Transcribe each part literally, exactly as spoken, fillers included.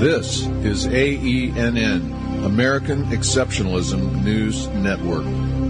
This is A E N N, American Exceptionalism News Network.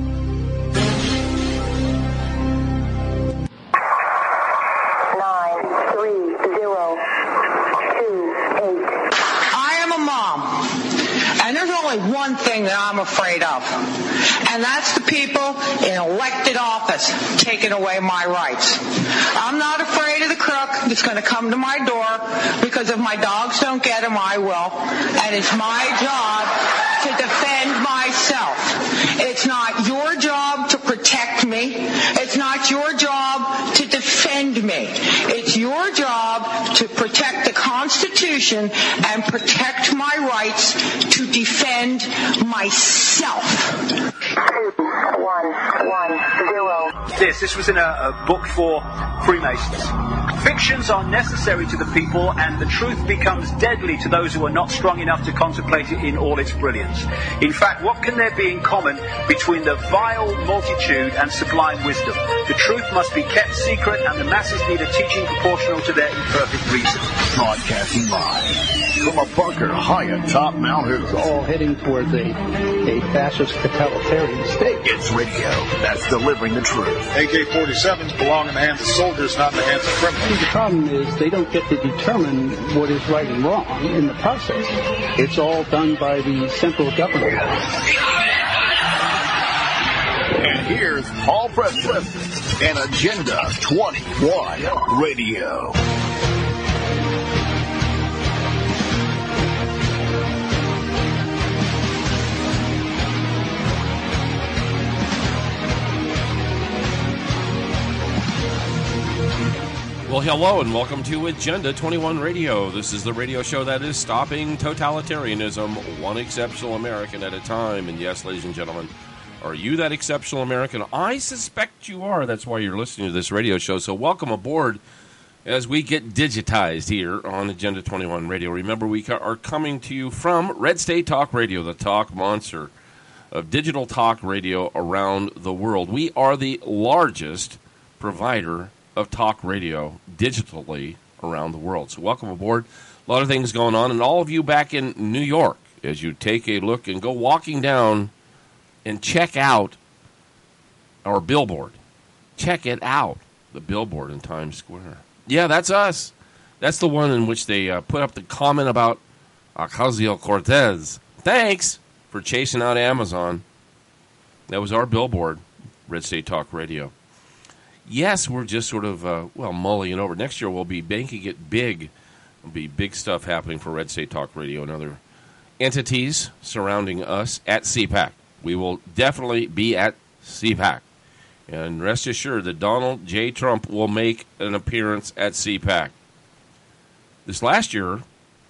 Nine, three, zero, two, eight. I am a mom, and there's only one thing that I'm afraid of, and that's the people in elected office taking away my rights. I'm not afraid of the crook that's going to come to my door, because if my dogs don't get him, I will, and it's my job to defend myself. It's not your job to protect me. It's not your job to defend me. It's your job to protect the Constitution and protect my rights to defend myself. One, one, zero. This, this was in a, a book for Freemasons. Fictions are necessary to the people, and the truth becomes deadly to those who are not strong enough to contemplate it in all its brilliance. In fact, what can there be in common between the vile multitude and sublime wisdom? The truth must be kept secret, and the masses need a teaching proportional to their imperfect reason. Broadcasting live from a bunker high atop Mount Hood. All heading towards a, a fascist totalitarian state. It's radio that's delivering the truth. A K forty-sevens belong in the hands of soldiers, not in the hands of criminals. The problem is they don't get to determine what is right and wrong in the process. It's all done by the central government. And here's Paul Preston and Agenda twenty-one Radio. Well, hello and welcome to Agenda twenty-one Radio. This is the radio show that is stopping totalitarianism, one exceptional American at a time. And yes, ladies and gentlemen, are you that exceptional American? I suspect you are. That's why you're listening to this radio show. So welcome aboard as we get digitized here on Agenda twenty-one Radio. Remember, we are coming to you from Red State Talk Radio, the talk monster of digital talk radio around the world. We are the largest provider of talk radio digitally around the world. So welcome aboard. A lot of things going on, and all of you back in New York, as you take a look and go walking down and check out our billboard. Check it out, the billboard in Times Square. Yeah, that's us. That's the one in which they uh, put up the comment about Ocasio-Cortez. Thanks for chasing out Amazon. That was our billboard, Red State Talk Radio. Yes, we're just sort of, uh, well, mulling it over. Next year we'll be making it big. There'll be big stuff happening for Red State Talk Radio and other entities surrounding us at C PAC. We will definitely be at C PAC. And rest assured that Donald J. Trump will make an appearance at C PAC. This last year,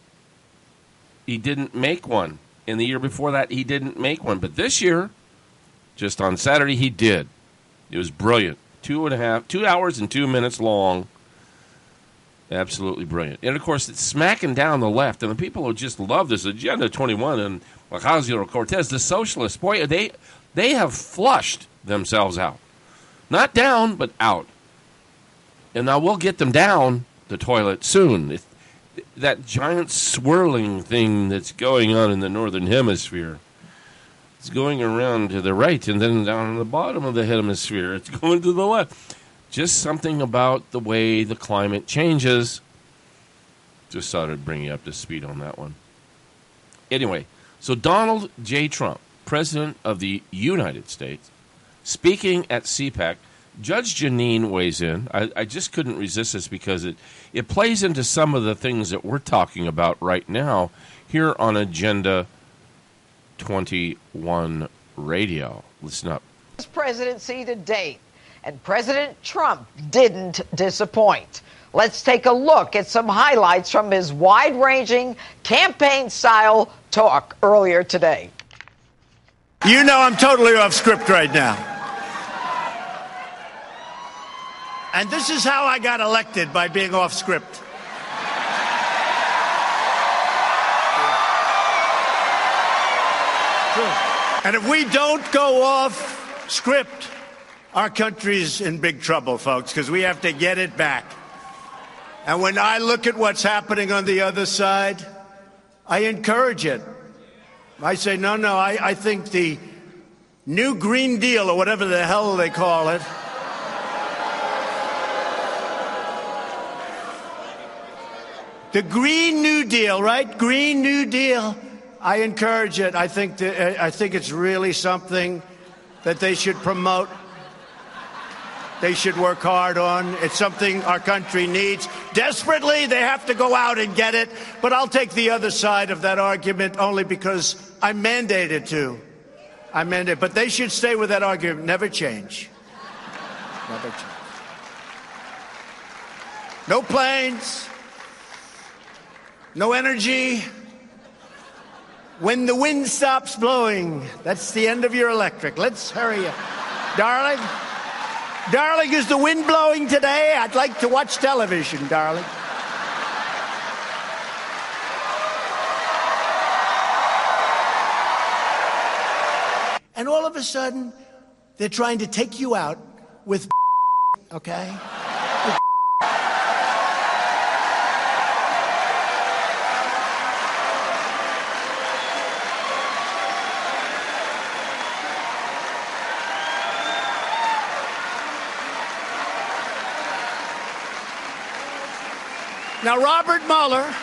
he didn't make one. And the year before that, he didn't make one. But this year, just on Saturday, he did. It was brilliant. Two and a half, two hours and two minutes long. Absolutely brilliant. And, of course, it's smacking down the left. And the people who just love this Agenda twenty-one and Ocasio-Cortez, the socialists, boy, they they have flushed themselves out. Not down, but out. And now we'll get them down the toilet soon. It, that giant swirling thing that's going on in the northern hemisphere. It's going around to the right, and then down at the bottom of the hemisphere, it's going to the left. Just something about the way the climate changes. Just thought I'd bring you up to speed on that one. Anyway, so Donald J. Trump, President of the United States, speaking at C PAC, Judge Jeanine weighs in. I, I just couldn't resist this because it, it plays into some of the things that we're talking about right now here on Agenda twenty-one Radio. Listen up. Presidency to date, and President Trump didn't disappoint. Let's take a look at some highlights from his wide-ranging campaign-style talk earlier today. You know I'm totally off script right now. And this is how I got elected, by being off script. And if we don't go off script, our country's in big trouble, folks, because we have to get it back. And when I look at what's happening on the other side, I encourage it. I say, no, no, I, I think the New Green Deal, or whatever the hell they call it, the Green New Deal, right? Green New Deal. I encourage it. I think that, I think it's really something that they should promote. They should work hard on. It's something our country needs desperately. They have to go out and get it. But I'll take the other side of that argument only because I'm mandated to. I'm mandated. But they should stay with that argument. Never change. Never change. No planes. No energy. When the wind stops blowing, that's the end of your electric. Let's hurry up. Darling, darling, is the wind blowing today? I'd like to watch television, darling. And all of a sudden, they're trying to take you out with okay? Now, Robert Mueller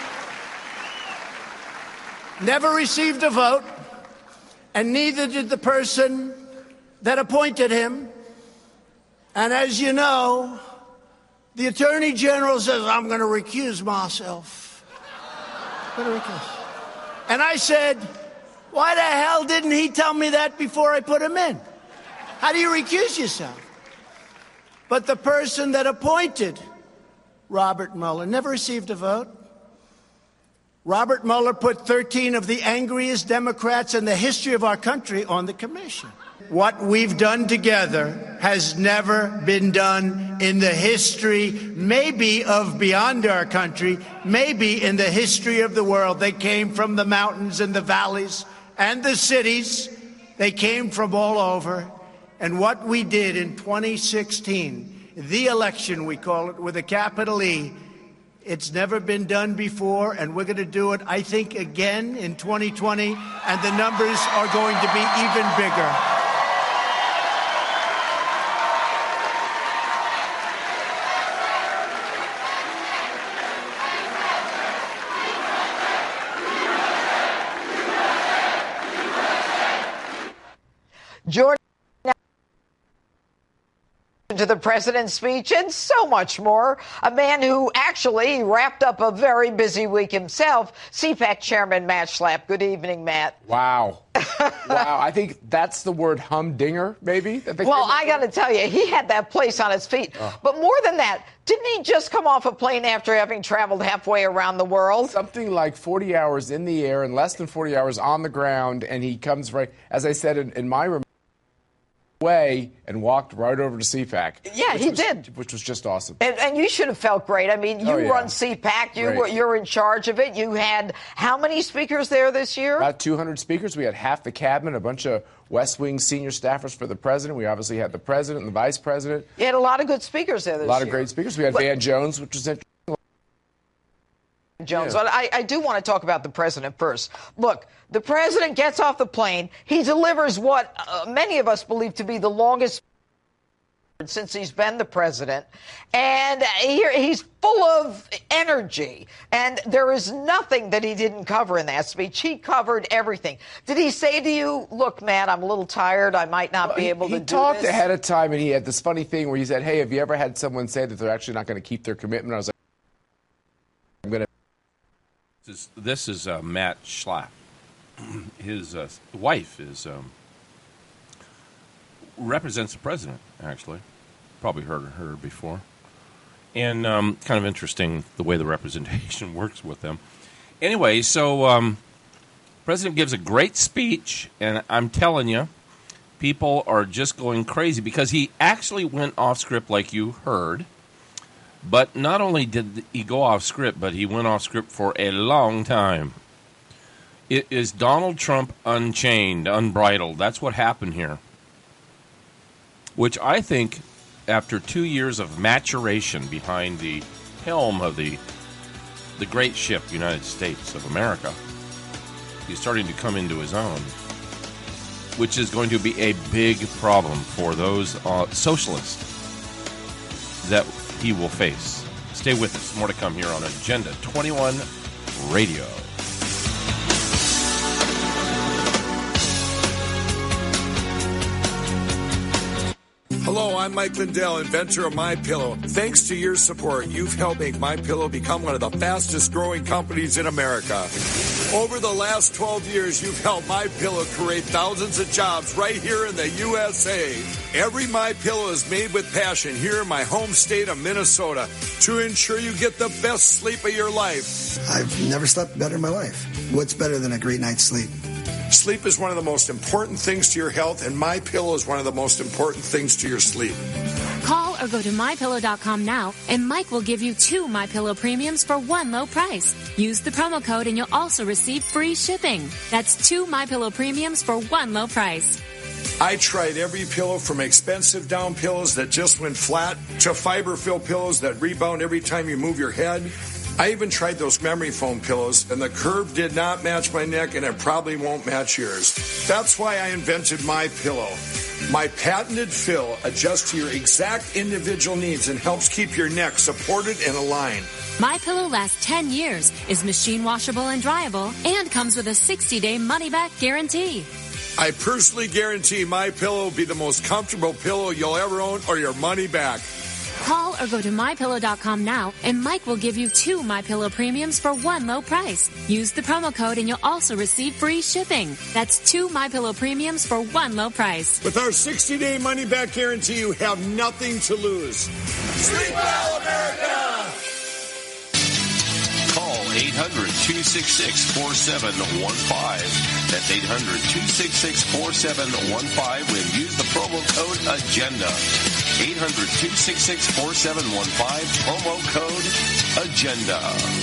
never received a vote, and neither did the person that appointed him. And as you know, the Attorney General says, I'm going to recuse myself. I'm going to recuse. And I said, why the hell didn't he tell me that before I put him in? How do you recuse yourself? But the person that appointed Robert Mueller never received a vote. Robert Mueller put thirteen of the angriest Democrats in the history of our country on the commission. What we've done together has never been done in the history, maybe of beyond our country, maybe in the history of the world. They came from the mountains and the valleys and the cities. They came from all over. And what we did in twenty sixteen, the election, we call it, with a capital E, it's never been done before, and we're going to do it, I think, again in twenty twenty, and the numbers are going to be even bigger. Jordan, to the president's speech and so much more. A man who actually wrapped up a very busy week himself, C PAC Chairman Matt Schlapp. Good evening, Matt. Wow. Wow. I think that's the word humdinger, maybe. Well, I got to tell you, he had that place on his feet. Oh. But more than that, didn't he just come off a plane after having traveled halfway around the world? Something like forty hours in the air and less than forty hours on the ground. And he comes right, as I said in, in my remarks, way and walked right over to C PAC. Yeah, he was, did. Which was just awesome. And, and you should have felt great. I mean, you oh, yeah. run C PAC. You right. were, you're in charge of it. You had how many speakers there this year? About two hundred speakers. We had half the cabinet, a bunch of West Wing senior staffers for the president. We obviously had the president and the vice president. You had a lot of good speakers there this year. A lot of great speakers. We had but, Van Jones, which was interesting. Jones. Yeah. But I, I do want to talk about the president first. Look, the president gets off the plane. He delivers what uh, many of us believe to be the longest since he's been the president. And he, he's full of energy. And there is nothing that he didn't cover in that speech. He covered everything. Did he say to you, look, Matt, I'm a little tired. I might not be able he, to he do talked this? ahead of time, and he had this funny thing where he said, hey, have you ever had someone say that they're actually not going to keep their commitment? I was like, I'm going to. This is, this is uh, Matt Schlapp. His uh, wife is um, represents the president, actually. Probably heard her before. And um, kind of interesting the way the representation works with them. Anyway, so um, president gives a great speech, and I'm telling you, people are just going crazy because he actually went off script like you heard. But not only did he go off script, but he went off script for a long time. It is Donald Trump unchained, unbridled. That's what happened here. Which I think, after two years of maturation behind the helm of the the great ship, United States of America, He's starting to come into his own, which is going to be a big problem for those uh, socialists that he will face. Stay with us. More to come here on Agenda twenty-one Radio. Hello, I'm Mike Lindell, inventor of MyPillow. Thanks to your support, you've helped make MyPillow become one of the fastest growing companies in America. Over the last twelve years, you've helped MyPillow create thousands of jobs right here in the U S A. Every MyPillow is made with passion here in my home state of Minnesota to ensure you get the best sleep of your life. I've never slept better in my life. What's better than a great night's sleep? Sleep is one of the most important things to your health, and MyPillow is one of the most important things to your sleep. Call or go to my pillow dot com now, and Mike will give you two MyPillow premiums for one low price. Use the promo code, and you'll also receive free shipping. That's two MyPillow premiums for one low price. I tried every pillow from expensive down pillows that just went flat to fiber-filled pillows that rebound every time you move your head. I even tried those memory foam pillows, and the curve did not match my neck, and it probably won't match yours. That's why I invented MyPillow. My patented fill adjusts to your exact individual needs and helps keep your neck supported and aligned. MyPillow lasts ten years, is machine washable and dryable, and comes with a sixty-day money-back guarantee. I personally guarantee MyPillow will be the most comfortable pillow you'll ever own, or your money back. Call or go to my pillow dot com now, and Mike will give you two MyPillow premiums for one low price. Use the promo code, and you'll also receive free shipping. That's two MyPillow premiums for one low price. With our sixty-day money-back guarantee, you have nothing to lose. Sleep well, America! Call eight hundred, two six six, four seven one five. That's eight hundred, two six six, four seven one five and use the promo code AGENDA. eight hundred, two six six, four seven one five, promo code AGENDA.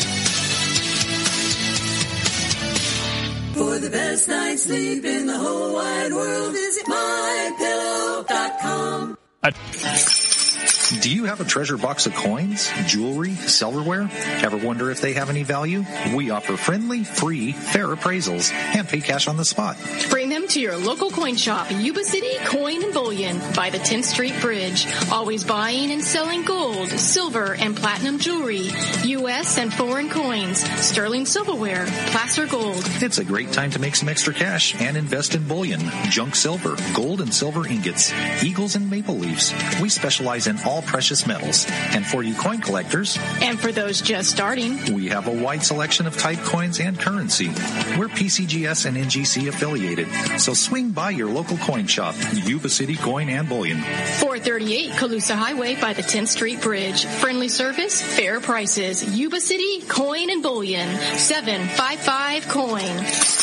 For the best night's sleep in the whole wide world, visit my pillow dot com. Do you have a treasure box of coins, jewelry, silverware? Ever wonder if they have any value? We offer friendly, free, fair appraisals and pay cash on the spot. Bring them to your local coin shop, Yuba City Coin and Bullion by the tenth Street Bridge. Always buying and selling gold, silver, and platinum jewelry, U S and foreign coins, sterling silverware, placer gold. It's a great time to make some extra cash and invest in bullion, junk silver, gold and silver ingots, eagles and maple leaves. We specialize in all precious metals. And for you coin collectors, and for those just starting, we have a wide selection of type coins and currency. We're P C G S and N G C affiliated, so swing by your local coin shop, Yuba City Coin and Bullion. four thirty-eight Colusa Highway by the tenth Street Bridge. Friendly service, fair prices. Yuba City Coin and Bullion. seven five five coin.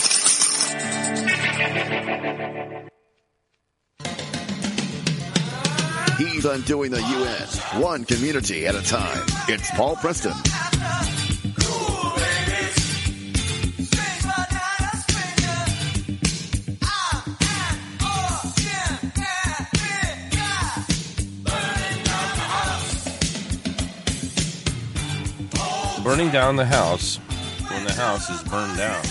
He's undoing the U S, one community at a time. It's Paul Preston. Burning down the house when the house is burned down.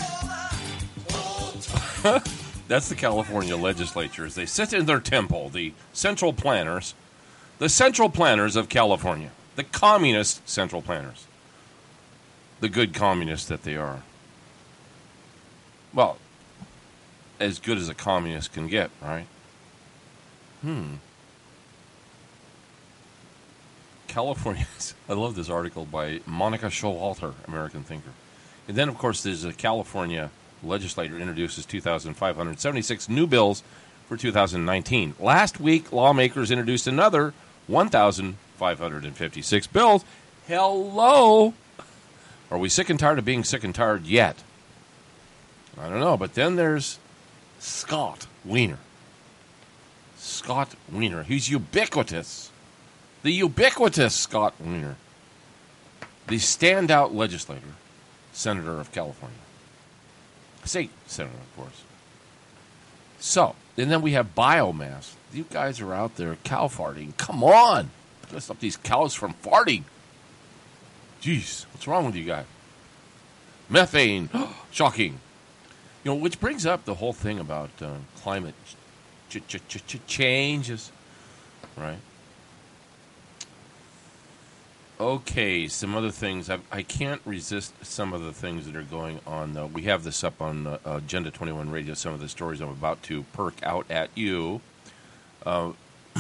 That's the California legislature. As they sit in their temple, the central planners, the central planners of California, the communist central planners, the good communists that they are. Well, as good as a communist can get, right? Hmm. California, I love this article by Monica Showalter, American thinker. And then, of course, there's a California legislator introduces two thousand five hundred seventy-six new bills for two thousand nineteen. Last week, lawmakers introduced another one thousand five hundred fifty-six bills. Hello! Are we sick and tired of being sick and tired yet? I don't know, but then there's Scott Wiener. Scott Wiener. He's ubiquitous. The ubiquitous Scott Wiener. The standout legislator, senator of California. State senator, of course. So, and then we have biomass. You guys are out there cow farting. Come on! Let's stop these cows from farting. Jeez, what's wrong with you guys? Methane. Shocking. You know, which brings up the whole thing about uh, climate ch- ch- ch- ch- changes, right? Okay, some other things. I, I can't resist some of the things that are going on, though. We have this up on uh, Agenda twenty-one Radio, some of the stories I'm about to perk out at you. Uh,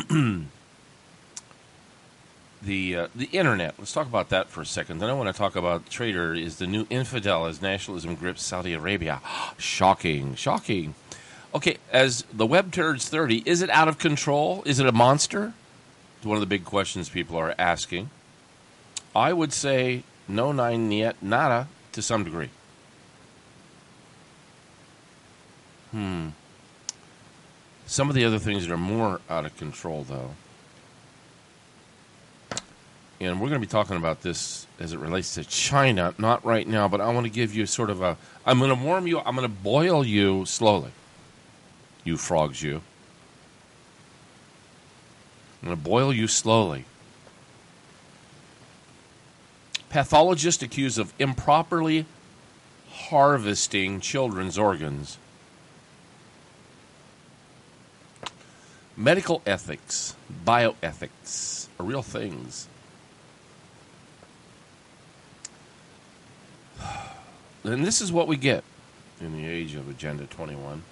the uh, the Internet. Let's talk about that for a second. Then I want to talk about Trader is the new infidel as nationalism grips Saudi Arabia. Shocking, shocking. Okay, as the Web Turds thirty, is it out of control? Is it a monster? It's one of the big questions people are asking. I would say no, nine, yet, nada, to some degree. Hmm. Some of the other things that are more out of control, though, and we're going to be talking about this as it relates to China, not right now, but I want to give you sort of a, I'm going to warm you, I'm going to boil you slowly, you frogs, you. I'm going to boil you slowly. Pathologist accused of improperly harvesting children's organs. Medical ethics, bioethics are real things. And this is what we get in the age of Agenda twenty-one.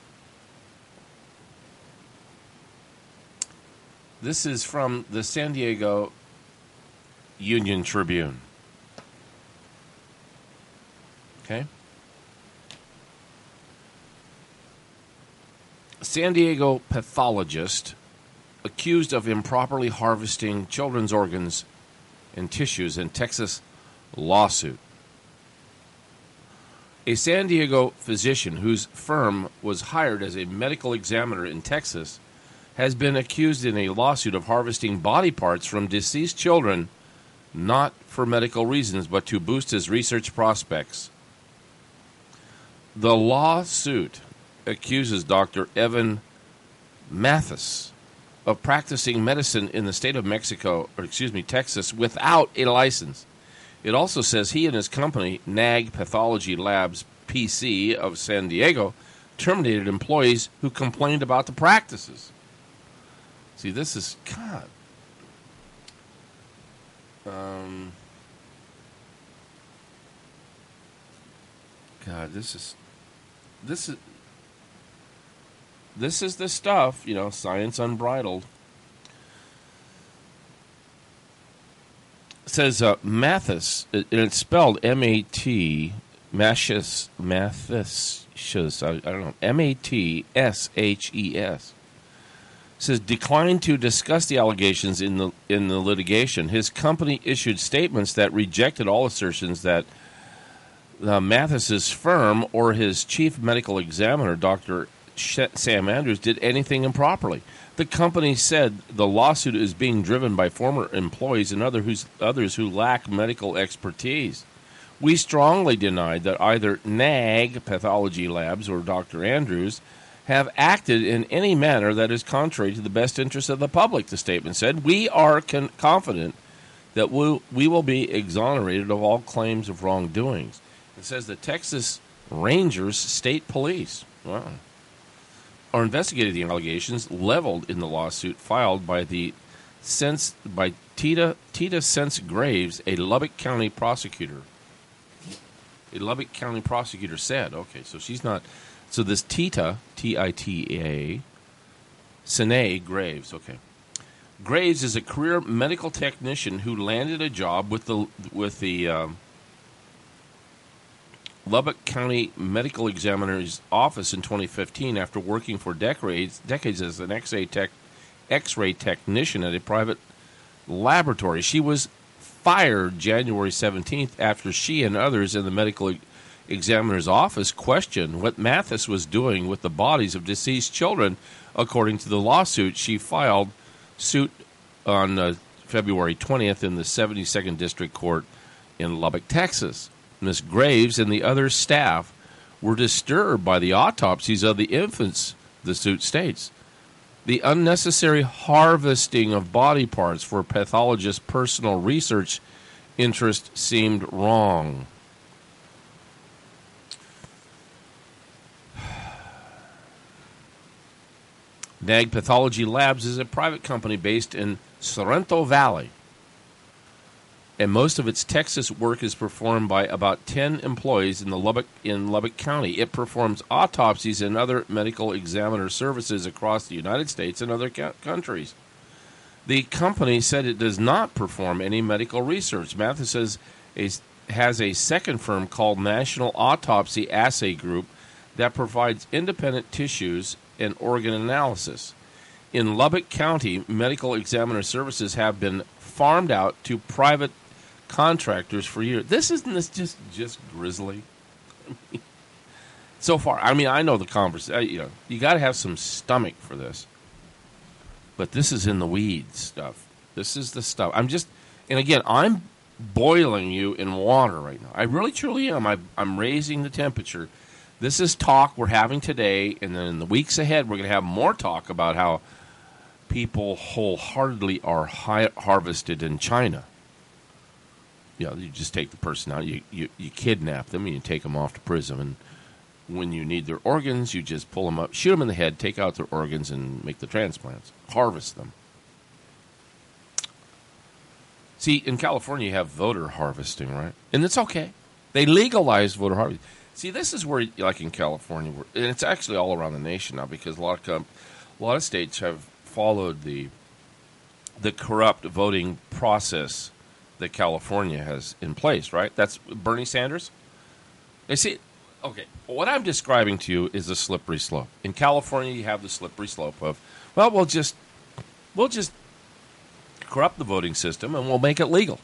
This is from the San Diego Union Tribune. Okay. San Diego pathologist accused of improperly harvesting children's organs and tissues in Texas lawsuit. A San Diego physician whose firm was hired as a medical examiner in Texas has been accused in a lawsuit of harvesting body parts from deceased children, not for medical reasons, but to boost his research prospects. The lawsuit accuses Doctor Evan Mathis of practicing medicine in the state of Mexico, or excuse me, Texas, without a license. It also says he and his company, N A G Pathology Labs P C of San Diego, terminated employees who complained about the practices. See, this is, God. Um, God, this is, this is, this is the stuff, you know, science unbridled. It says uh, Mathis, and it's spelled M A T, Mathis, Mathis, I, I don't know, M A T S H E S. Says declined to discuss the allegations in the in the litigation. His company issued statements that rejected all assertions that uh, Mathis's firm or his chief medical examiner, Doctor Sam Andrews, did anything improperly. The company said the lawsuit is being driven by former employees and other who's, others who lack medical expertise. We strongly denied that either N A G Pathology Labs or Doctor Andrews have acted in any manner that is contrary to the best interest of the public, the statement said. We are con- confident that we'll, we will be exonerated of all claims of wrongdoings. It says the Texas Rangers State Police wow, are investigating the allegations leveled in the lawsuit filed by the Sense, by Tita, Tita Sense Graves, a Lubbock County prosecutor. A Lubbock County prosecutor said, okay, so she's not... So this Tita, T I T A, Sene Graves, okay. Graves is a career medical technician who landed a job with the with the um, Lubbock County Medical Examiner's Office in twenty fifteen after working for decades decades as an X-ray tech, X-ray technician at a private laboratory. She was fired January seventeenth after she and others in the medical examiner's office questioned what Mathis was doing with the bodies of deceased children. According to the lawsuit, she filed suit on uh, February twentieth in the seventy-second District Court in Lubbock, Texas. Miz Graves and the other staff were disturbed by the autopsies of the infants, the suit states. The unnecessary harvesting of body parts for pathologists' personal research interest seemed wrong. N A G Pathology Labs is a private company based in Sorrento Valley, and most of its Texas work is performed by about ten employees in the Lubbock in Lubbock County. It performs autopsies and other medical examiner services across the United States and other ca- countries. The company said it does not perform any medical research. Mathis says a, has a second firm called National Autopsy Assay Group that provides independent tissues and organ analysis. In Lubbock County, medical examiner services have been farmed out to private contractors for years. This isn't this just just grisly. I mean, so far, I mean, I know the conversation. You know, you got to have some stomach for this. But this is in the weeds stuff. This is the stuff. I'm just, and again, I'm boiling you in water right now. I really, truly am. I, I'm raising the temperature. This is talk we're having today, and then in the weeks ahead, we're going to have more talk about how people wholeheartedly are hi- harvested in China. You know, you just take the person out, you, you, you kidnap them, and you take them off to prison. And when you need their organs, you just pull them up, shoot them in the head, take out their organs, and make the transplants. Harvest them. See, in California, you have voter harvesting, right? And it's okay. They legalized voter harvesting. See, this is where, like in California, where, and it's actually all around the nation now, because a lot of com- a lot of states have followed the the corrupt voting process that California has in place, right? That's Bernie Sanders. They see, okay, what I'm describing to you is a slippery slope. In California, you have the slippery slope of, well, we'll just we'll just corrupt the voting system and we'll make it legal.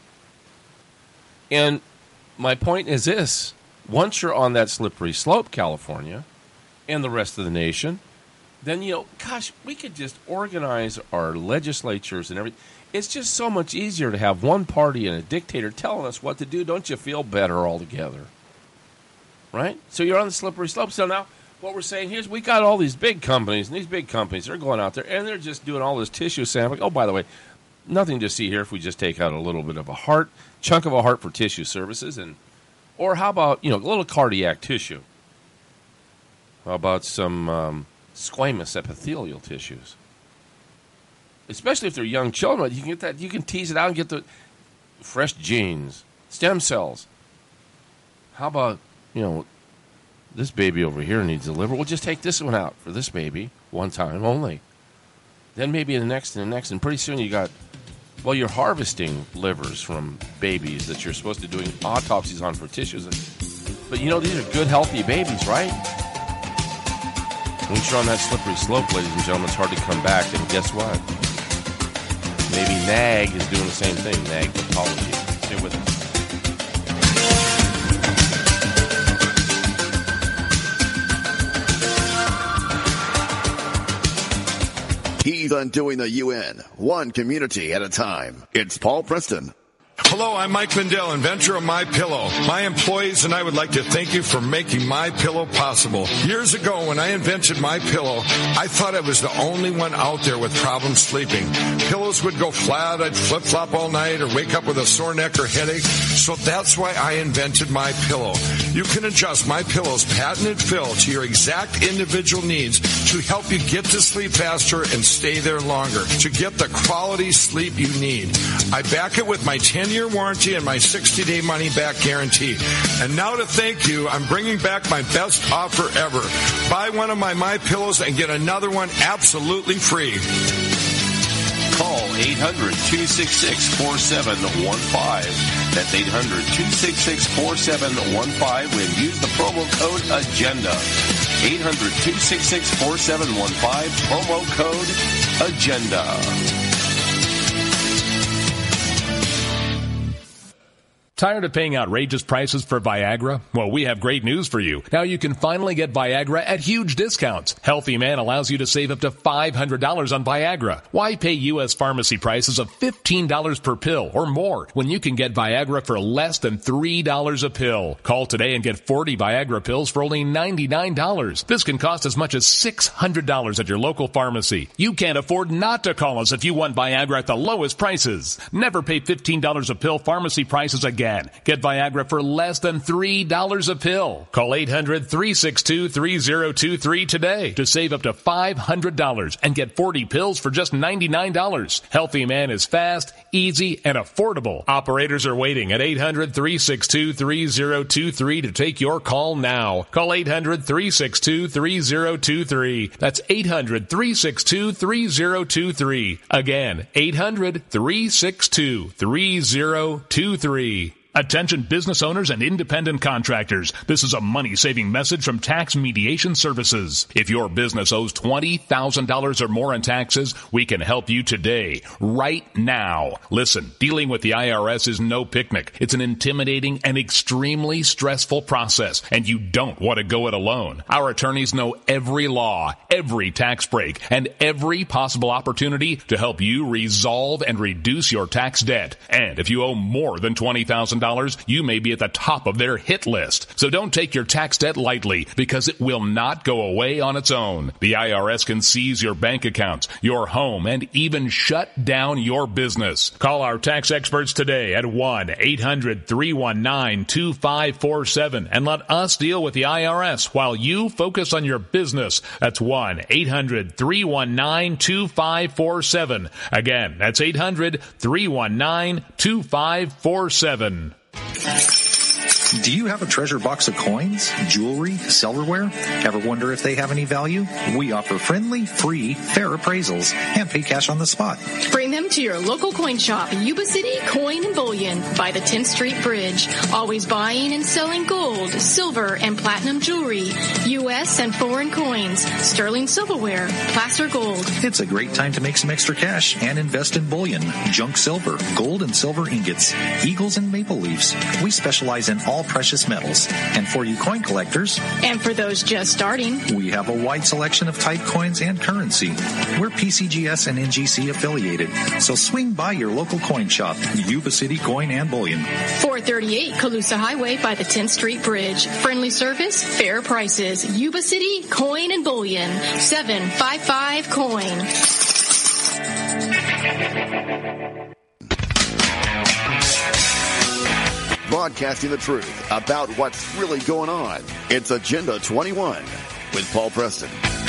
And my point is this. Once you're on that slippery slope, California, and the rest of the nation, then, you know, gosh, we could just organize our legislatures and everything. It's just so much easier to have one party and a dictator telling us what to do. Don't you feel better altogether? Right? So you're on the slippery slope. So now what we're saying here is we got all these big companies, and these big companies, they're going out there, and they're just doing all this tissue sampling. Oh, by the way, nothing to see here if we just take out a little bit of a heart, chunk of a heart for tissue services, and or how about, you know, a little cardiac tissue? How about some um, squamous epithelial tissues? Especially if they're young children, you can get that. You can tease it out and get the fresh genes, stem cells. How about, you know, this baby over here needs a liver. We'll just take this one out for this baby one time only. Then maybe the next and the next, and pretty soon you got. Well, you're harvesting livers from babies that you're supposed to be doing autopsies on for tissues. But, you know, these are good, healthy babies, right? Once you're on that slippery slope, ladies and gentlemen, it's hard to come back. And guess what? Maybe N A G is doing the same thing, N A G Pathology. Stay with us. He's undoing the U N, one community at a time. It's Paul Preston. Hello, I'm Mike Lindell, inventor of MyPillow. My employees and I would like to thank you for making MyPillow possible. Years ago, when I invented MyPillow, I thought I was the only one out there with problems sleeping. Pillows would go flat, I'd flip-flop all night, or wake up with a sore neck or headache. So that's why I invented MyPillow. You can adjust MyPillow's patented fill to your exact individual needs to help you get to sleep faster and stay there longer, to get the quality sleep you need. I back it with my ten-year warranty and my sixty-day money-back guarantee. And now to thank you, I'm bringing back my best offer ever. Buy one of my MyPillows and get another one absolutely free. Call eight hundred, two six six, four seven one five. That's eight hundred, two six six, four seven one five and use the promo code AGENDA. eight hundred, two six six, four seven one five, promo code AGENDA. Tired of paying outrageous prices for Viagra? Well, we have great news for you. Now you can finally get Viagra at huge discounts. Healthy Man allows you to save up to five hundred dollars on Viagra. Why pay U S pharmacy prices of fifteen dollars per pill or more when you can get Viagra for less than three dollars a pill? Call today and get forty Viagra pills for only ninety-nine dollars. This can cost as much as six hundred dollars at your local pharmacy. You can't afford not to call us if you want Viagra at the lowest prices. Never pay fifteen dollars a pill pharmacy prices again. Again, get Viagra for less than three dollars a pill. Call eight hundred, three six two, three zero two three today to save up to five hundred dollars and get forty pills for just ninety-nine dollars. Healthy Man is fast, easy, and affordable. Operators are waiting at eight hundred, three six two, three zero two three to take your call now. Call eight hundred, three six two, three zero two three. That's eight hundred, three six two, three zero two three. Again, eight hundred, three six two, three zero two three. Attention business owners and independent contractors. This is a money-saving message from Tax Mediation Services. If your business owes twenty thousand dollars or more in taxes, we can help you today, right now. Listen, dealing with the I R S is no picnic. It's an intimidating and extremely stressful process, and you don't want to go it alone. Our attorneys know every law, every tax break, and every possible opportunity to help you resolve and reduce your tax debt. And if you owe more than twenty thousand dollars, you may be at the top of their hit list. So don't take your tax debt lightly, because it will not go away on its own. The I R S can seize your bank accounts, your home, and even shut down your business. Call our tax experts today at one eight hundred, three one nine, two five four seven and let us deal with the I R S while you focus on your business. That's one eight hundred, three one nine, two five four seven. Again, that's eight hundred, three one nine, two five four seven. Do you have a treasure box of coins, jewelry, silverware? Ever wonder if they have any value? We offer friendly, free, fair appraisals and pay cash on the spot. Bring them to your local coin shop, Yuba City Coin and Bullion by the tenth Street Bridge. Always buying and selling gold, silver, and platinum jewelry, U S and foreign coins, sterling silverware, placer gold. It's a great time to make some extra cash and invest in bullion, junk silver, gold and silver ingots, eagles and maple leaves. We specialize in all precious metals. And for you coin collectors, and for those just starting, we have a wide selection of type coins and currency. We're P C G S and N G C affiliated, so swing by your local coin shop, Yuba City Coin and Bullion. four thirty-eight Colusa Highway by the tenth Street Bridge. Friendly service, fair prices. Yuba City Coin and Bullion. seven five five coin. Broadcasting the truth about what's really going on. It's Agenda twenty-one with Paul Preston.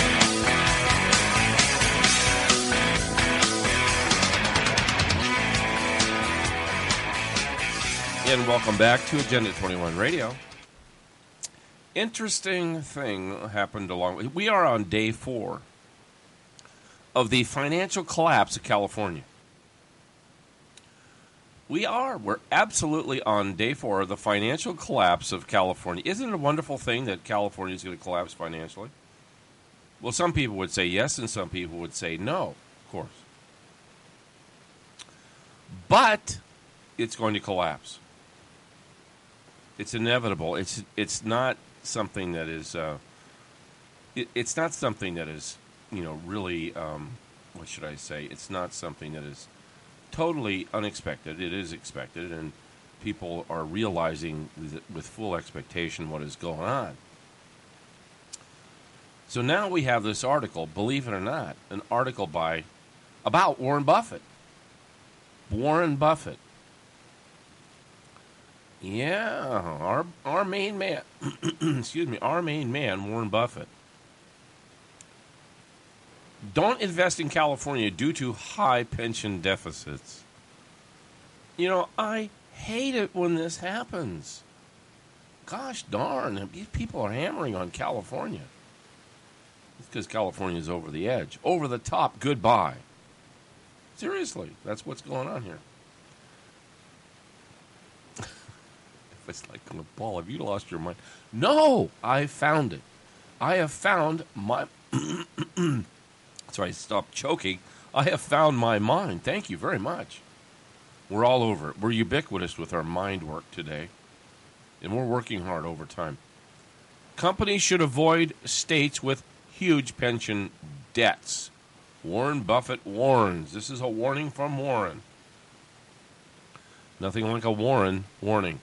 And welcome back to Agenda twenty-one Radio. Interesting thing happened along. We are on day four of the financial collapse of California. We are. We're absolutely on day four of the financial collapse of California. Isn't it a wonderful thing that California is going to collapse financially? Well, some people would say yes, and some people would say no, of course. But it's going to collapse. It's inevitable. It's it's not something that is. Uh, it, it's not something that is, you know, really. Um, what should I say? It's not something that is totally unexpected. It is expected, and people are realizing with full expectation what is going on. So now we have this article, believe it or not, an article by about Warren Buffett. Warren Buffett. Yeah, our our main man, excuse me, our main man, Warren Buffett. Don't invest in California due to high pension deficits. You know, I hate it when this happens. Gosh darn, these people are hammering on California. It's because California is over the edge. Over the top, goodbye. Seriously, that's what's going on here. It's like, Paul, have you lost your mind? No, I found it. I have found my... So I stopped choking. I have found my mind. Thank you very much. We're all over it. We're ubiquitous with our mind work today. And we're working hard over time. Companies should avoid states with huge pension debts. Warren Buffett warns. This is a warning from Warren. Nothing like a Warren warning.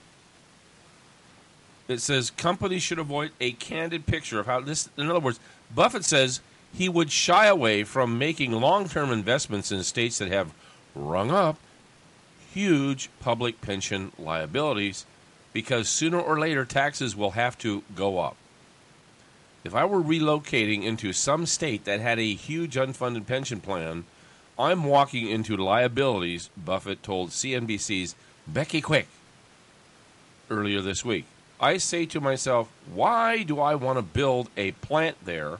It says companies should avoid a candid picture of how this, in other words, Buffett says he would shy away from making long-term investments in states that have rung up huge public pension liabilities because sooner or later taxes will have to go up. If I were relocating into some state that had a huge unfunded pension plan, I'm walking into liabilities, Buffett told C N B C's Becky Quick earlier this week. I say to myself, why do I want to build a plant there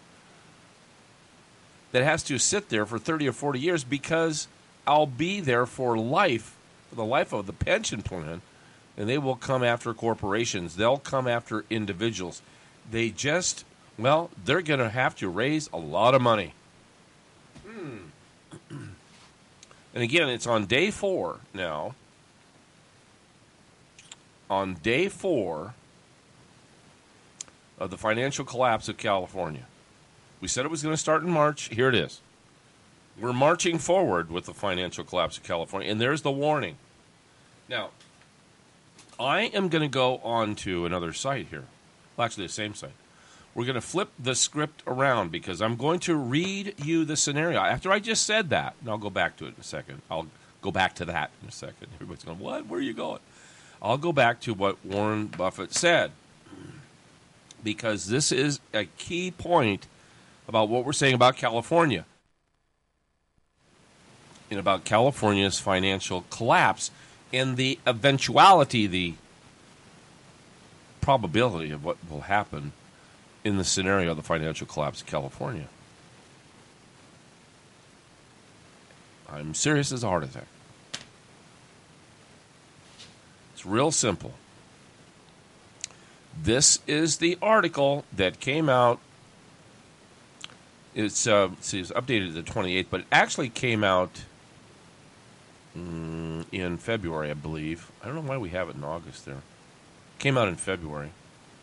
that has to sit there for thirty or forty years? Because I'll be there for life, for the life of the pension plan, and they will come after corporations. They'll come after individuals. They just, well, they're going to have to raise a lot of money. Hmm. And again, it's on day four now. On day four of the financial collapse of California. We said it was going to start in March. Here it is. We're marching forward with the financial collapse of California, and there's the warning. Now, I am going to go on to another site here. Well, actually, the same site. We're going to flip the script around because I'm going to read you the scenario. After I just said that, and I'll go back to it in a second. I'll go back to that in a second. Everybody's going, what? Where are you going? I'll go back to what Warren Buffett said because this is a key point about what we're saying about California and about California's financial collapse and the eventuality, the probability of what will happen in the scenario of the financial collapse of California. I'm serious as a heart attack. It's real simple. This is the article that came out. It's, uh, it's updated the twenty-eighth, but it actually came out mm, in February, I believe. I don't know why we have it in August there. It came out in February.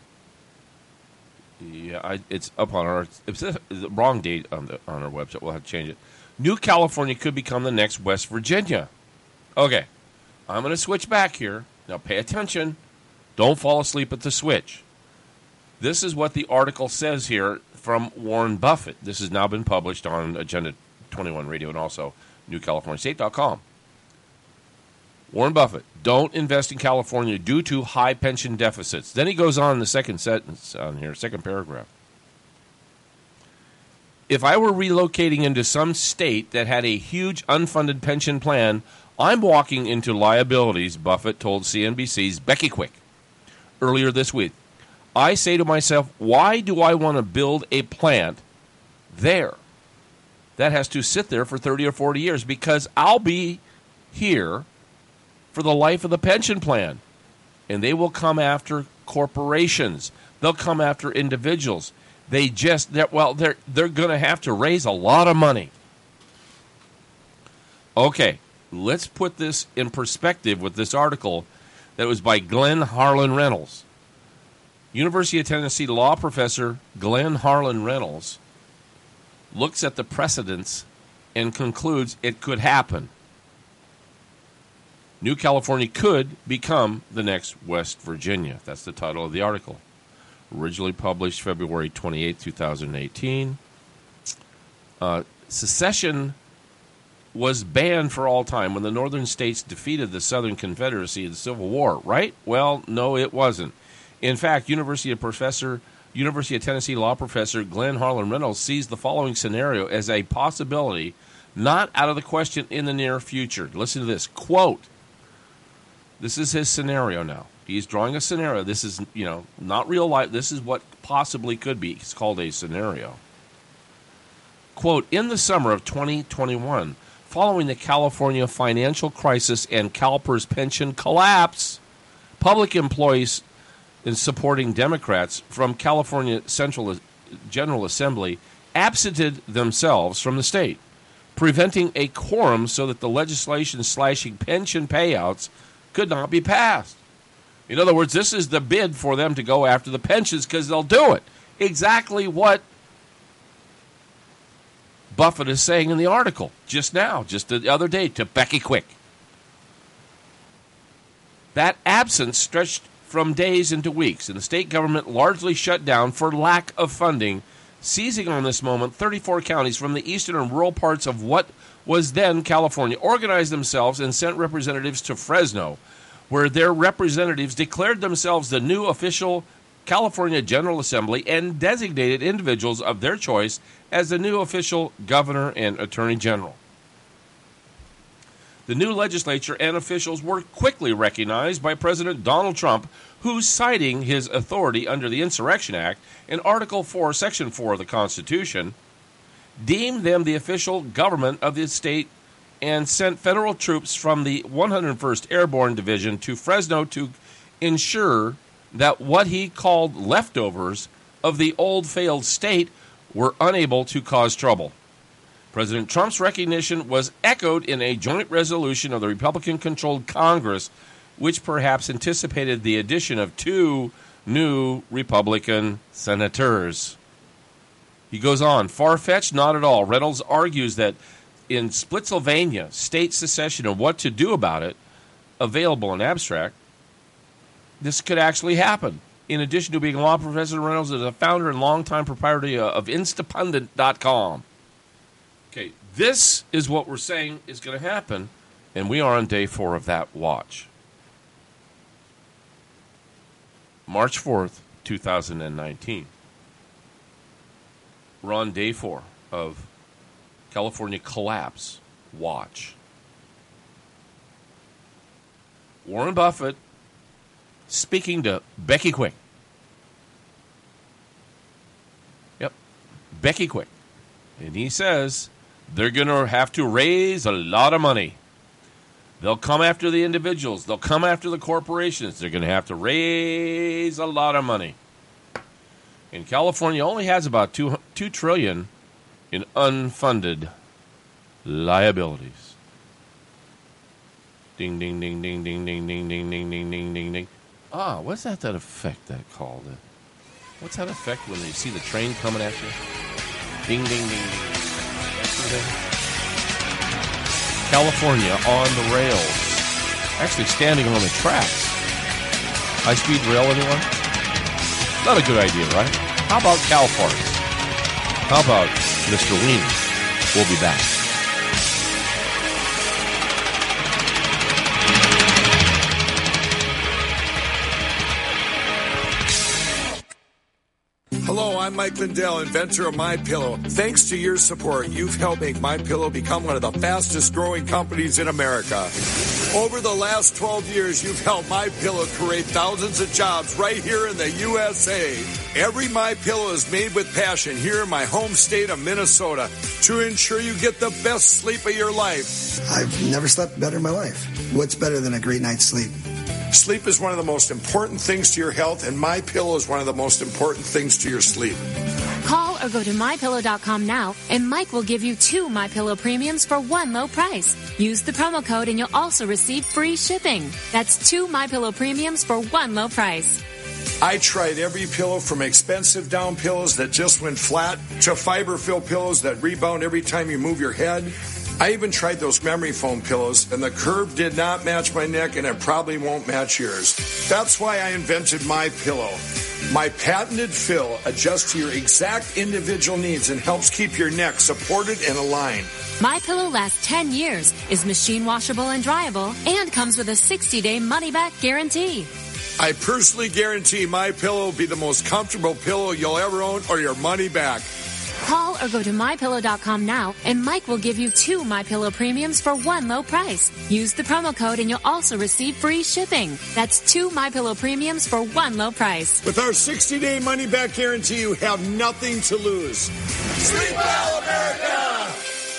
Yeah, I, it's up on our. It's the wrong date on the on our website. We'll have to change it. New California could become the next West Virginia. Okay, I'm going to switch back here. Now pay attention. Don't fall asleep at the switch. This is what the article says here from Warren Buffett. This has now been published on Agenda twenty-one Radio and also New California State dot com. Warren Buffett, don't invest in California due to high pension deficits. Then he goes on in the second sentence on here, second paragraph. If I were relocating into some state that had a huge unfunded pension plan, I'm walking into liabilities, Buffett told C N B C's Becky Quick earlier this week. I say to myself, why do I want to build a plant there that has to sit there for thirty or forty years? Because I'll be here for the life of the pension plan. And they will come after corporations. They'll come after individuals. They just, they're, well, they're, they're going to have to raise a lot of money. Okay, let's put this in perspective with this article that was by Glenn Harlan Reynolds. University of Tennessee law professor Glenn Harlan Reynolds looks at the precedents and concludes it could happen. New California could become the next West Virginia. That's the title of the article. Originally published February twenty-eighth, twenty eighteen. Uh, secession was banned for all time when the northern states defeated the Southern Confederacy in the Civil War, right? Well, no, it wasn't. In fact, University of Professor, University of Tennessee law professor Glenn Harlan Reynolds sees the following scenario as a possibility not out of the question in the near future. Listen to this. Quote, this is his scenario now. He's drawing a scenario. This is, you know, not real life. This is what possibly could be. It's called a scenario. Quote, in the summer of twenty twenty-one, following the California financial crisis and CalPERS pension collapse, public employees in supporting Democrats from California Central General Assembly absented themselves from the state, preventing a quorum so that the legislation slashing pension payouts could not be passed. In other words, this is the bid for them to go after the pensions because they'll do it. Exactly what Buffett is saying in the article just now, just the other day to Becky Quick. That absence stretched from days into weeks, and the state government largely shut down for lack of funding, seizing on this moment thirty-four counties from the eastern and rural parts of what was then California, organized themselves and sent representatives to Fresno, where their representatives declared themselves the new official California General Assembly and designated individuals of their choice as the new official governor and attorney general. The new legislature and officials were quickly recognized by President Donald Trump, who, citing his authority under the Insurrection Act and Article four, Section four of the Constitution, deemed them the official government of the state and sent federal troops from the one hundred first Airborne Division to Fresno to ensure that what he called leftovers of the old failed state were unable to cause trouble. President Trump's recognition was echoed in a joint resolution of the Republican-controlled Congress, which perhaps anticipated the addition of two new Republican senators. He goes on, far-fetched, not at all. Reynolds argues that in Splitsylvania, state secession and what to do about it, available in abstract, this could actually happen. In addition to being a law professor, Reynolds is a founder and longtime proprietor of Instapundit dot com. Okay, this is what we're saying is going to happen, and we are on day four of that watch. March fourth, two thousand nineteen. We're on day four of California collapse watch. Warren Buffett speaking to Becky Quick. Yep, Becky Quick. And he says they're going to have to raise a lot of money. They'll come after the individuals. They'll come after the corporations. They're going to have to raise a lot of money. And California only has about two, two trillion dollars in unfunded liabilities. Ding, ding, ding, ding, ding, ding, ding, ding, ding, ding, ding, ding, ding. Ah, what's that, that effect that called? What's that effect when you see the train coming at you? Ding, ding, ding, ding. California on the rails. Actually standing on the tracks. High-speed rail, anyone? Not a good idea, right? How about cow farts? How about Mister Weenie? We'll be back. Hello, I'm Mike Lindell, inventor of MyPillow. Thanks to your support, you've helped make MyPillow become one of the fastest growing companies in America. Over the last twelve years, you've helped MyPillow create thousands of jobs right here in the U S A. Every MyPillow is made with passion here in my home state of Minnesota to ensure you get the best sleep of your life. I've never slept better in my life. What's better than a great night's sleep? Sleep is one of the most important things to your health, and MyPillow is one of the most important things to your sleep. Call or go to my pillow dot com now, and Mike will give you two MyPillow premiums for one low price. Use the promo code, and you'll also receive free shipping. That's two MyPillow premiums for one low price. I tried every pillow from expensive down pillows that just went flat to fiber-filled pillows that rebound every time you move your head. I even tried those memory foam pillows, and the curve did not match my neck, and it probably won't match yours. That's why I invented MyPillow. My patented fill adjusts to your exact individual needs and helps keep your neck supported and aligned. MyPillow lasts ten years, is machine washable and dryable, and comes with a sixty-day money-back guarantee. I personally guarantee MyPillow will be the most comfortable pillow you'll ever own, or your money back. Call or go to my pillow dot com now, and Mike will give you two MyPillow premiums for one low price. Use the promo code, and you'll also receive free shipping. That's two MyPillow premiums for one low price. With our sixty-day money-back guarantee, you have nothing to lose. Sleep well, America!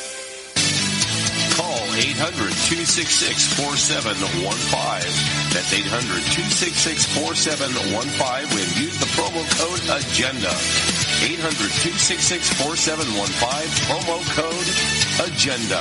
Call eight hundred, two six six, four seven one five. That's eight hundred, two six six, four seven one five and use the promo code AGENDA. eight hundred, two six six, four seven one five, promo code AGENDA.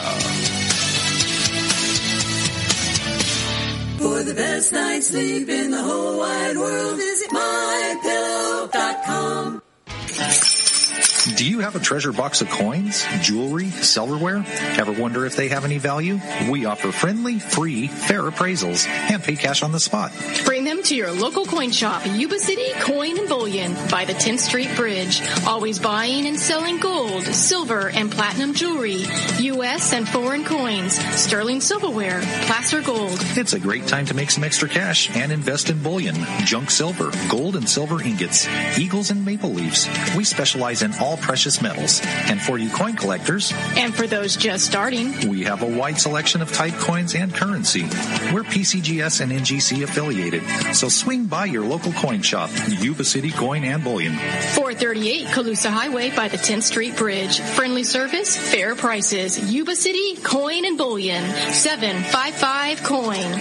For the best night's sleep in the whole wide world, visit my pillow dot com. Do you have a treasure box of coins, jewelry, silverware? Ever wonder if they have any value? We offer friendly, free, fair appraisals and pay cash on the spot. Bring them to your local coin shop, Yuba City Coin and Bullion by the tenth Street Bridge. Always buying and selling gold, silver, and platinum jewelry, U S and foreign coins, sterling silverware, placer gold. It's a great time to make some extra cash and invest in bullion, junk silver, gold and silver ingots, eagles and maple leaves. We specialize in all precious metals. And for you coin collectors, and for those just starting, we have a wide selection of type coins and currency. We're P C G S and N G C affiliated, so swing by your local coin shop, Yuba City Coin and Bullion. four thirty-eight Calusa Highway by the tenth Street Bridge. Friendly service, fair prices. Yuba City Coin and Bullion. seven five five coin.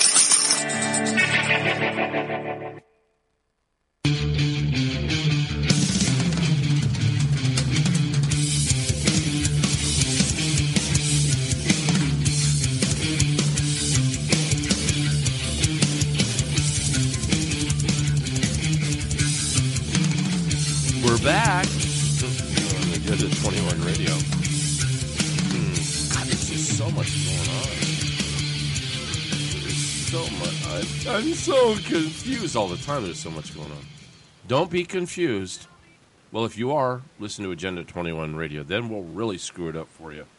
We're back on Agenda twenty-one Radio. Mm. God, there's just so much going on. There's so much. I'm, I'm so confused all the time. There's so much going on. Don't be confused. Well, if you are, listen to Agenda twenty-one Radio. Then we'll really screw it up for you.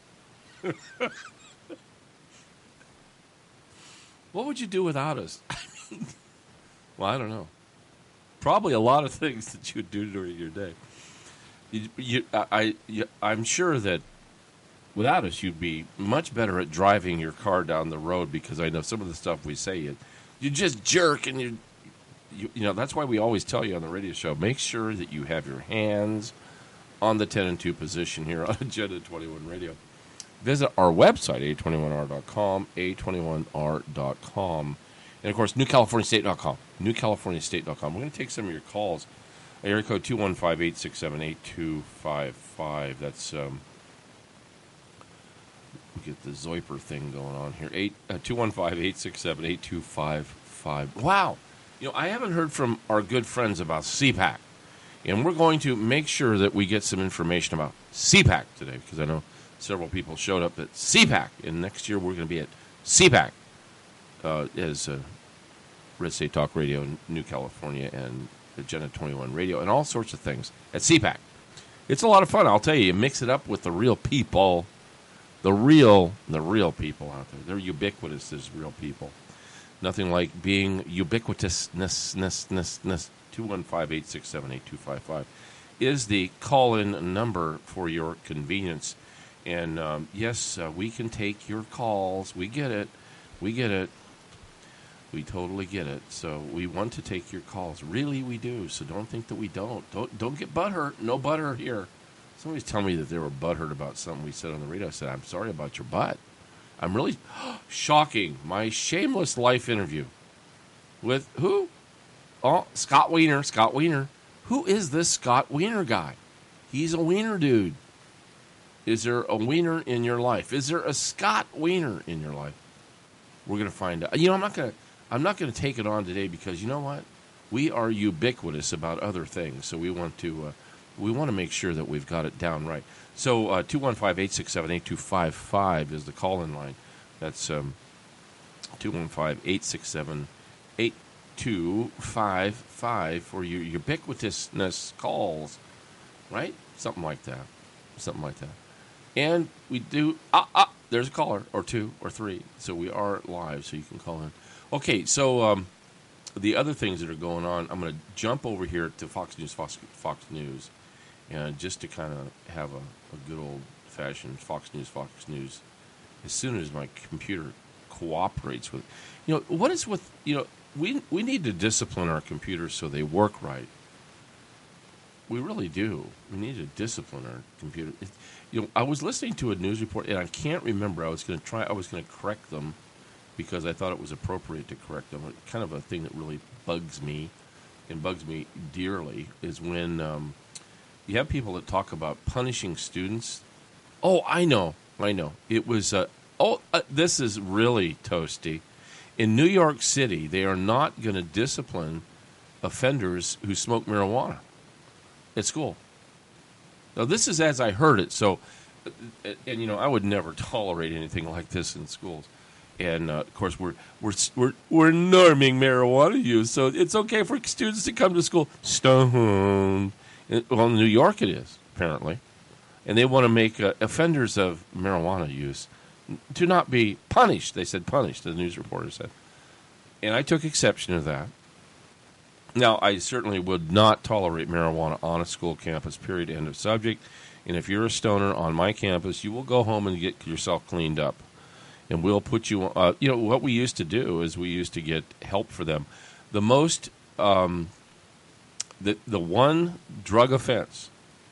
What would you do without us? I mean, well, I don't know. Probably a lot of things that you would do during your day. You, you, I, you, I'm sure that without us, you'd be much better at driving your car down the road, because I know some of the stuff we say, you, you just jerk, and you, you, you know, that's why we always tell you on the radio show, make sure that you have your hands on the ten and two position here on Agenda twenty-one Radio. Visit our website, A twenty-one R dot com, A twenty-one R dot com. And, of course, New California State dot com. New California State dot com. We're going to take some of your calls. Area code two one five, eight six seven, eight two five five. That's, um, we get the Zoiper thing going on here. Eight, uh, two one five, eight six seven, eight two five five. Wow. You know, I haven't heard from our good friends about C PAC. And we're going to make sure that we get some information about C PAC today, because I know several people showed up at C PAC. And next year we're going to be at C PAC. Uh, as uh, Red State Talk Radio, New California, and Agenda twenty-one Radio, and all sorts of things at C PAC. It's a lot of fun, I'll tell you. You mix it up with the real people, the real, the real people out there. They're ubiquitous as real people. Nothing like being ubiquitousness. two one five, eight six seven, eight two five five is the call-in number for your convenience. And um, yes, uh, we can take your calls. We get it. We get it. We totally get it. So we want to take your calls. Really, we do. So don't think that we don't. Don't don't get butthurt. No butthurt here. Somebody's telling me that they were butthurt about something we said on the radio. I said, I'm sorry about your butt. I'm really shocking. My Shameless Life interview with who? Oh, Scott Wiener. Scott Wiener. Who is this Scott Wiener guy? He's a wiener dude. Is there a wiener in your life? Is there a Scott Wiener in your life? We're going to find out. You know, I'm not going to I'm not going to take it on today, because you know what? We are ubiquitous about other things, so we want to uh, we want to make sure that we've got it down right. So uh, two one five, eight six seven, eight two five five is the call-in line. That's um, two one five, eight six seven, eight two five five for your ubiquitousness calls, right? Something like that. Something like that. And we do, ah, ah, there's a caller, or two, or three. So we are live, so you can call in. Okay, so um, the other things that are going on, I'm going to jump over here to Fox News, Fox, Fox News, and just to kind of have a, a good old-fashioned Fox News, Fox News, as soon as my computer cooperates with, you know, what is with, you know, we we need to discipline our computers so they work right. We really do. We need to discipline our computer. It, you know, I was listening to a news report, and I can't remember. I was going to try. I was going to correct them because I thought it was appropriate to correct them. Kind of a thing that really bugs me, and bugs me dearly, is when um, you have people that talk about punishing students. Oh, I know, I know. It was. Uh, oh, uh, this is really toasty. In New York City, they are not going to discipline offenders who smoke marijuana at school. Now, this is as I heard it. So, and, and you know, I would never tolerate anything like this in schools. And uh, of course, we're we're we're we're norming marijuana use, so it's okay for students to come to school stoned. Well, in New York, it is apparently, and they want to make uh, offenders of marijuana use to not be punished. They said punished. The news reporter said, and I took exception to that. Now, I certainly would not tolerate marijuana on a school campus. Period. End of subject. And if you're a stoner on my campus, you will go home and get yourself cleaned up. And we'll put you, uh, you know, what we used to do is we used to get help for them. The most, um, the the one drug offense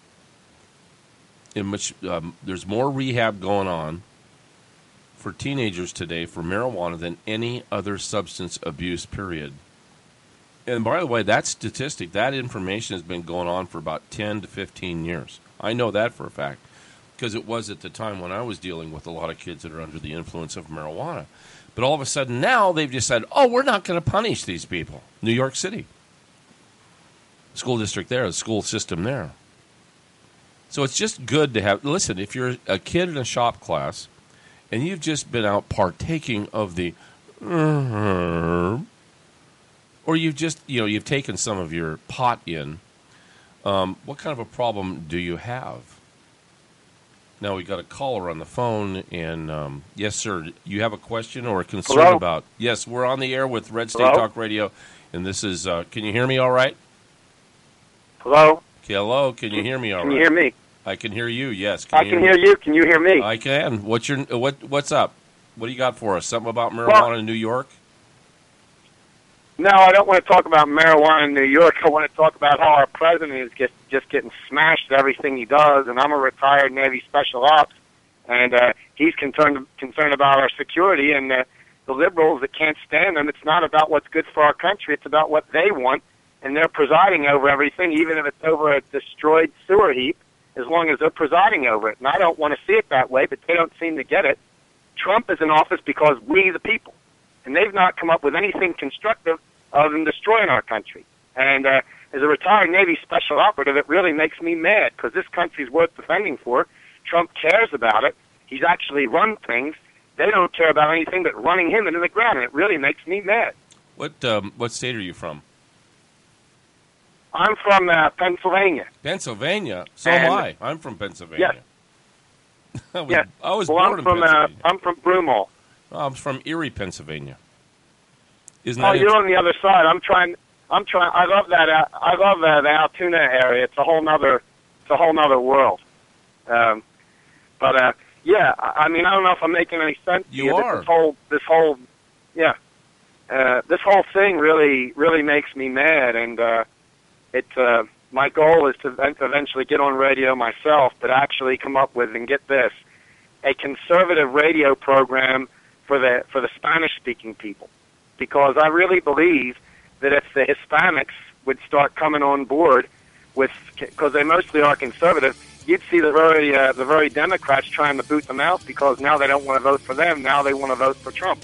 in which um, there's more rehab going on for teenagers today for marijuana than any other substance abuse, period. And by the way, that statistic, that information has been going on for about ten to fifteen years. I know that for a fact. Because it was at the time when I was dealing with a lot of kids that are under the influence of marijuana. But all of a sudden now they've just said, oh, we're not going to punish these people. New York City. School district there, the school system there. So it's just good to have, listen, if you're a kid in a shop class and you've just been out partaking of the herb, or you've just, you know, you've taken some of your pot in, um, what kind of a problem do you have? Now, we got a caller on the phone, and um, yes, sir, you have a question or a concern Hello? about? Yes, we're on the air with Red State Hello? Talk Radio, and this is, uh, can you hear me all right? Hello? Okay, hello, can you hear me all Can right? you hear me? I can hear you, yes. I you can hear hear me? you. Can you hear me? I can. What's your what? What's up? What do you got for us? Something about marijuana Well, in New York? No, I don't want to talk about marijuana in New York. I want to talk about how our president is just, just getting smashed at everything he does, and I'm a retired Navy Special Ops, and uh, he's concerned concerned about our security, and uh, the liberals that can't stand them, it's not about what's good for our country, it's about what they want, and they're presiding over everything, even if it's over a destroyed sewer heap, as long as they're presiding over it. And I don't want to see it that way, but they don't seem to get it. Trump is in office because we, the people, and they've not come up with anything constructive other than destroying our country. And uh, as a retired Navy special operative, it really makes me mad because this country's worth defending for. Trump cares about it. He's actually run things. They don't care about anything but running him into the ground, and it really makes me mad. What um, what state are you from? I'm from uh, Pennsylvania. Pennsylvania? So And- am I. I'm from Pennsylvania. Yes. I was, Yes. I was well, born I'm in from, uh, Pennsylvania. I'm from Broomall. I'm from Erie, Pennsylvania. Isn't Oh, that you're int- on the other side. I'm trying. I'm trying. I love that. Uh, I love uh, the Altoona area. It's a whole nother. It's a whole nother world. Um, but uh, yeah, I, I mean, I don't know if I'm making any sense. to You but are. This whole. This whole. Yeah. Uh, this whole thing really, really makes me mad, and uh, it. Uh, my goal is to then- eventually get on radio myself, but actually come up with, and get this, a conservative radio program for the for the Spanish-speaking people. Because I really believe that if the Hispanics would start coming on board with, because they mostly are conservative, you'd see the very uh, the very Democrats trying to boot them out because now they don't want to vote for them. Now they want to vote for Trump.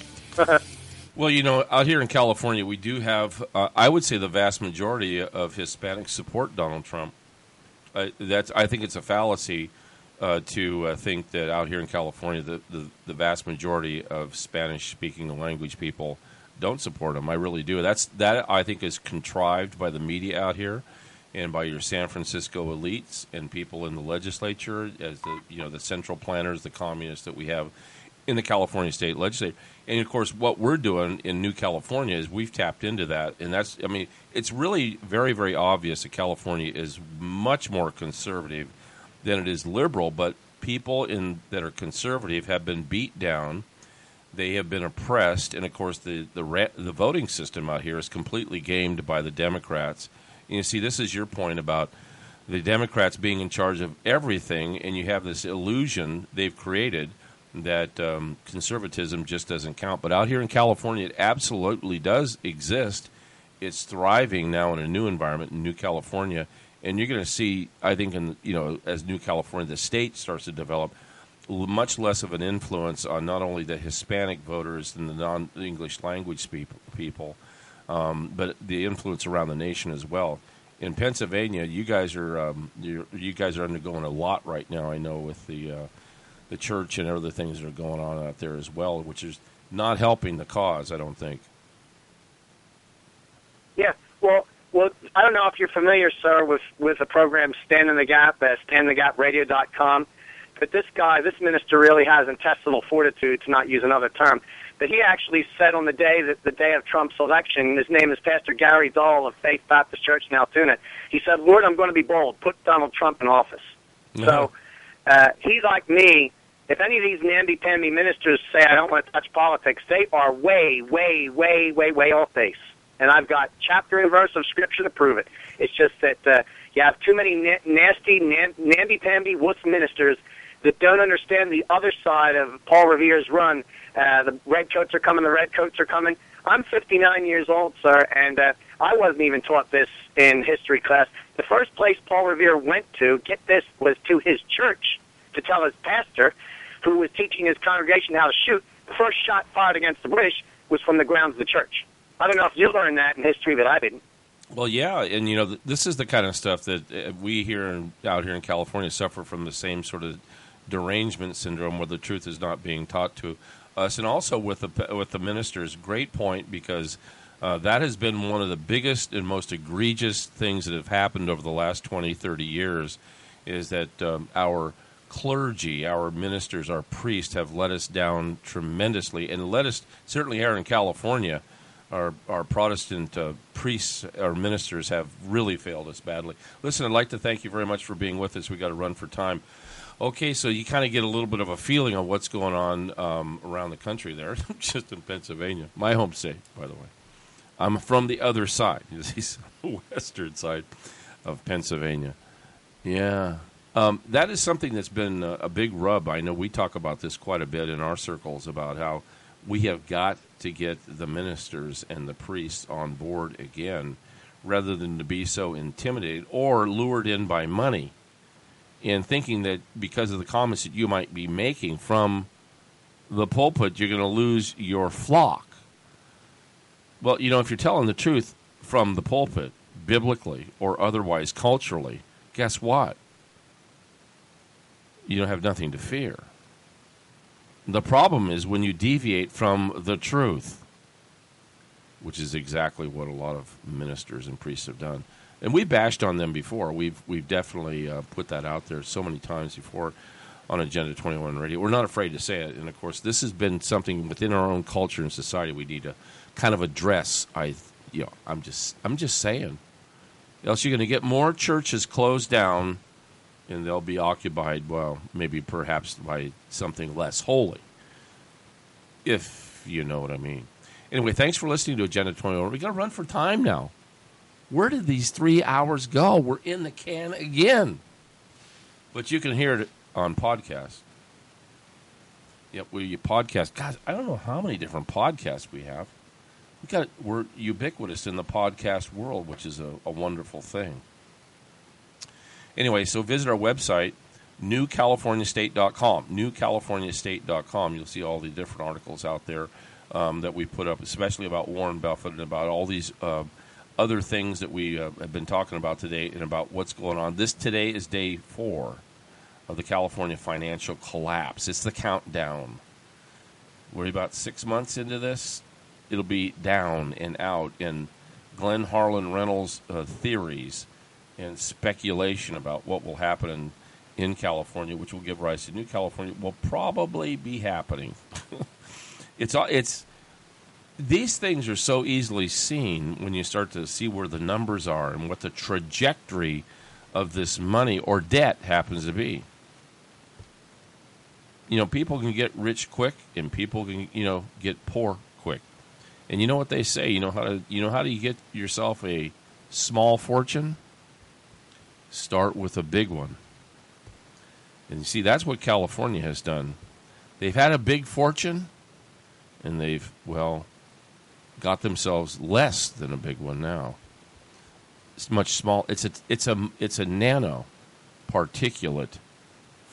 Well, you know, out here in California, we do have, uh, I would say the vast majority of Hispanics support Donald Trump. Uh, that's, I think it's a fallacy uh, to uh, think that out here in California, the, the, the vast majority of Spanish-speaking language people don't support him. I really do. That's that I think is contrived by the media out here and by your San Francisco elites and people in the legislature, as the you know the central planners, the communists that we have in the California state legislature. And of course, what we're doing in New California is we've tapped into that, and that's I mean it's really very very obvious that California is much more conservative than it is liberal. But people in that are conservative have been beat down. They have been oppressed, and of course, the the, ra- the voting system out here is completely gamed by the Democrats. And you see, this is your point about the Democrats being in charge of everything, and you have this illusion they've created that um, conservatism just doesn't count. But out here in California, it absolutely does exist. It's thriving now in a new environment in New California, and you're going to see, I think, in you know, as New California, the state starts to develop, much less of an influence on not only the Hispanic voters and the non-English language people, people um, but the influence around the nation as well. in Pennsylvania, you guys are um, you you guys are undergoing a lot right now. I know with the uh, the church and other things that are going on out there as well, which is not helping the cause, I don't think. Yeah, well, well, I don't know if you're familiar, sir, with with the program Stand in the Gap at stand the gap radio dot com, but this guy, this minister, really has intestinal fortitude, to not use another term. But he actually said on the day that the day of Trump's election, his name is Pastor Gary Dahl of Faith Baptist Church in Altoona. He said, "Lord, I'm going to be bold. Put Donald Trump in office." Mm-hmm. So uh, he, like me, if any of these namby-pamby ministers say I don't want to touch politics, they are way, way, way, way, way off base. And I've got chapter and verse of Scripture to prove it. It's just that uh, you have too many na- nasty, nam- namby-pamby wuss ministers that don't understand the other side of Paul Revere's run. Uh, the red coats are coming, the red coats are coming. I'm fifty-nine years old, sir, and uh, I wasn't even taught this in history class. The first place Paul Revere went to, get this, was to his church to tell his pastor, who was teaching his congregation how to shoot. The first shot fired against the British was from the grounds of the church. I don't know if you learned that in history, but I didn't. Well, yeah, and, you know, th- this is the kind of stuff that uh, we here in, out here in California suffer from, the same sort of derangement syndrome where the truth is not being taught to us. And also with the with the ministers, great point, because uh, that has been one of the biggest and most egregious things that have happened over the last twenty, thirty years, is that um, our clergy, our ministers, our priests have let us down tremendously, and let us, certainly here in California, our our Protestant uh, priests, our ministers have really failed us badly. Listen, I'd like to thank you very much for being with us. We got to run for time. Okay, so you kind of get a little bit of a feeling of what's going on um, around the country there, just in Pennsylvania, my home state, by the way. I'm from the other side, the western side of Pennsylvania. Yeah. Um, that is something that's been a, a big rub. I know we talk about this quite a bit in our circles, about how we have got to get the ministers and the priests on board again, rather than to be so intimidated or lured in by money, and thinking that because of the comments that you might be making from the pulpit, you're going to lose your flock. Well, you know, if you're telling the truth from the pulpit, biblically or otherwise culturally, guess what? You don't have nothing to fear. The problem is when you deviate from the truth, which is exactly what a lot of ministers and priests have done. And we bashed on them before. We've we've definitely uh, put that out there so many times before on Agenda twenty-one Radio. We're not afraid to say it. And, of course, this has been something within our own culture and society we need to kind of address. I, you know, I'm just I'm just saying. Else you're going to get more churches closed down, and they'll be occupied, well, maybe perhaps by something less holy, if you know what I mean. Anyway, thanks for listening to Agenda twenty-one. We've got to run for time now. Where did these three hours go? We're in the can again. But you can hear it on podcast. Yep, we podcast. God, I don't know how many different podcasts we have. We got we're ubiquitous in the podcast world, which is a, a wonderful thing. Anyway, so visit our website, new california state dot com. new california state dot com. You'll see all the different articles out there um, that we put up, especially about Warren Buffett and about all these uh, other things that we uh, have been talking about today, and about what's going on. This today is day four of the California financial collapse. It's the countdown. We're about six months into this. It'll be down and out. And Glenn Harlan Reynolds' uh, theories and speculation about what will happen in, in California, which will give rise to New California, will probably be happening. it's it's these things are so easily seen when you start to see where the numbers are and what the trajectory of this money or debt happens to be. You know, people can get rich quick, and people can, you know, get poor quick. And you know what they say? You know how to you know how do you get yourself a small fortune? Start with a big one. And you see, that's what California has done. They've had a big fortune, and they've, well, got themselves less than a big one now. It's much small. It's a it's a it's a nano particulate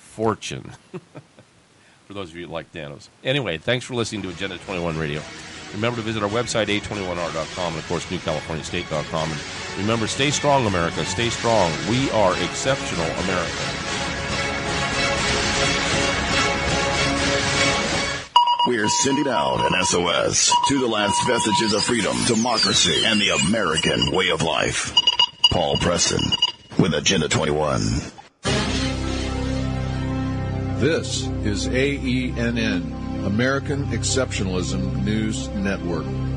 fortune. For those of you who like nanos. Anyway, thanks for listening to Agenda twenty-one Radio. Remember to visit our website, A twenty-one R dot com, and, of course, New California State dot com. And remember, stay strong, America. Stay strong. We are exceptional America. We're sending out an S O S to the last vestiges of freedom, democracy, and the American way of life. Paul Preston with Agenda twenty-one. This is A E N N, American Exceptionalism News Network.